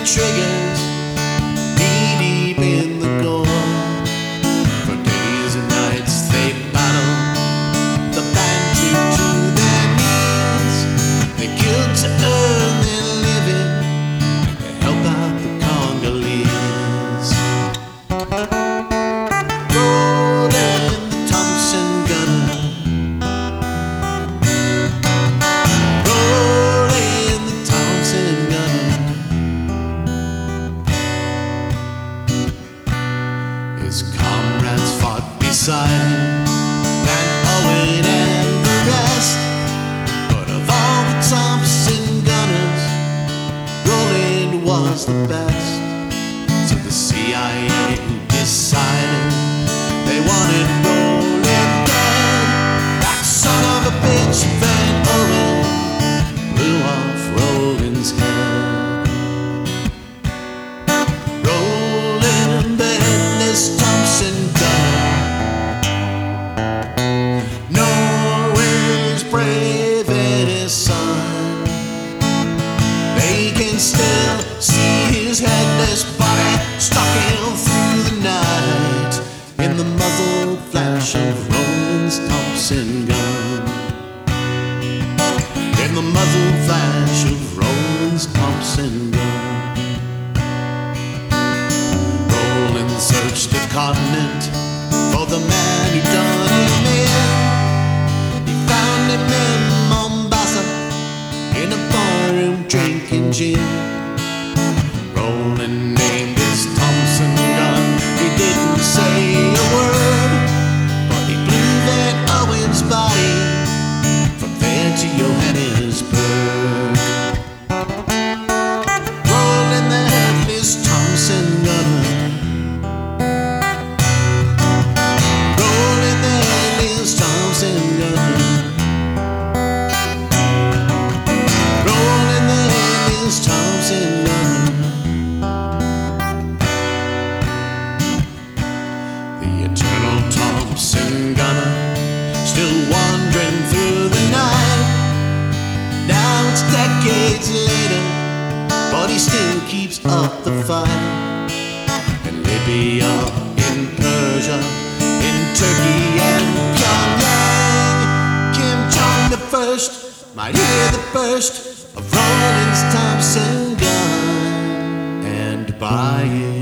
triggers, knee deep in the gore. For days and nights they battle, the band true to their knees. They killed to earn their living, to help out the Congolese. Rolling the Thompson gunner, rolling the Thompson gunner. His comrades fought beside him, Van Owen and the rest. But of all the Thompson gunners, Roland was the best. So the CIA decided they wanted Roland dead. That son of a bitch, Van Owen, blew off Roland's head. Roland, the headless Thompson gunner, Norway's bravest son. They can still see his headless body stalking through the night in the muzzle flash of Roland's Thompson gun. In the muzzle flash of Roland's Thompson gun. Roland searched the continent for the man who done him in. He found him in Mombasa, in a barroom drinking gin. Roland named his Thompson gun, he didn't say a word, but he blew Van Owen's body from there to Johannesburg. Roland, the headless Thompson gunner, Roland, the headless Thompson gunner, Roland, the headless Thompson gunner. The eternal Thompson gunner, still wandering through the night. Now it's decades later, but he still keeps up the fight. In Libya, in Persia, in Turkey and Pyongyang, Kim Jong the first might hear the burst of Roland's Thompson gun and buy it.